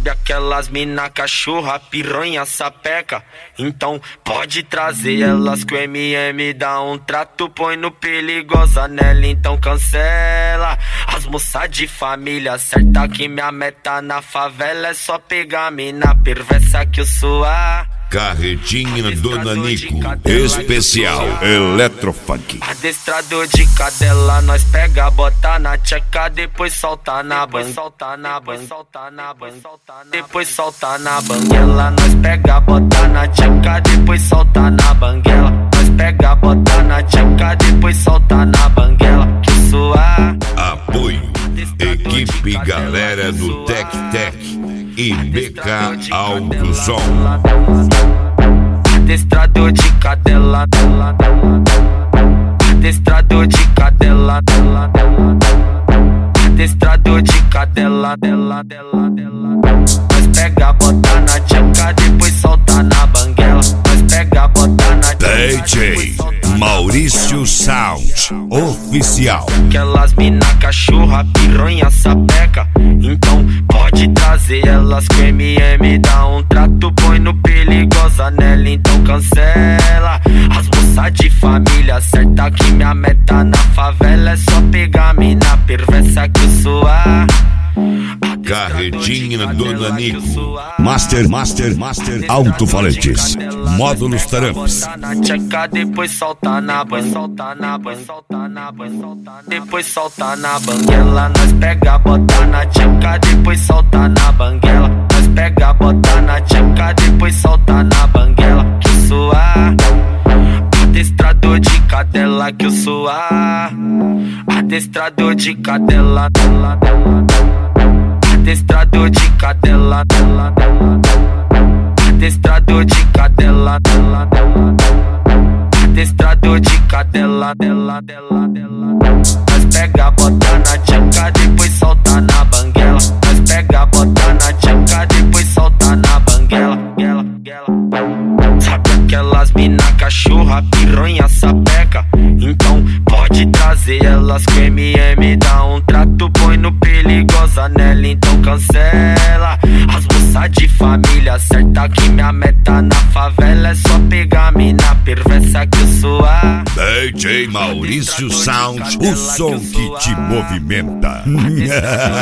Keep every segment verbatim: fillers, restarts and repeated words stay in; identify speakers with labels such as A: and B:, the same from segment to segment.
A: Sabe aquelas mina cachorra, piranha, sapeca? Então pode trazer elas que o M M dá um trato, põe no perigosa nela, então cancela. As moças de família, certa que minha meta na favela é só pegar mina perversa que eu sou a
B: Carretinha do Nanico, especial Eletrofunk.
A: Adestrador de cadela, nós pega, bota na tcheca, depois solta na banha, solta na banha, solta na banha, depois solta na banguela. Nós pega, bota na tcheca, depois solta na banguela. Nós pega, bota na tcheca, depois solta na banguela. Que sua
B: apoio, equipe galera do Tec Tec e B K Autosom.
A: Adestrador de cadela, adestrador de cadela, adestrador de cadela, nós pega, bota na tcheca, depois solta na banguela. Nós pega, bota na tcheca,
B: D J Maurício Sound oficial.
A: Aquelas mina cachorra, piranha, sapeca? Então pode trazer elas que o M M dá um trato, põe no perigosa nela, então cancela. As moças de família, certa que minha meta na favela é só pegar mina perversa que eu sou a
B: Carretinha do Nanico, Master, Master, Master Alto-falantes, módulos taramps.
A: na tcheca, depois solta na banha, solta na banha, solta na banha, depois solta na banguela. Nós pega, bota na tcheca, depois solta na banguela. Nós pega, bota na tcheca, depois solta na banguela. Que eu sou a adestrador de cadela, que eu sou a adestrador de cadela, adestrador de cadela, adestrador de cadela, adestrador de cadela. Nós pega, bota na tcheca, depois solta na banguela. Nós pega, bota na tcheca, depois solta na banguela. Sabe aquelas mina cachorra, piranha, sapeca? Então pode trazer elas que o M M dá um trato, põe no perigosa nela, então cancela. As moças de família, certa que minha meta na favela é só pegar mina perversa que eu sou a
B: D J Maurício Sound, o som que te movimenta.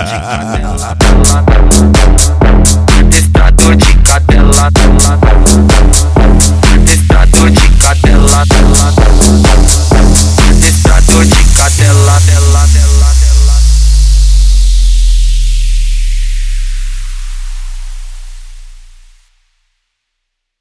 A: adestrador de cadela,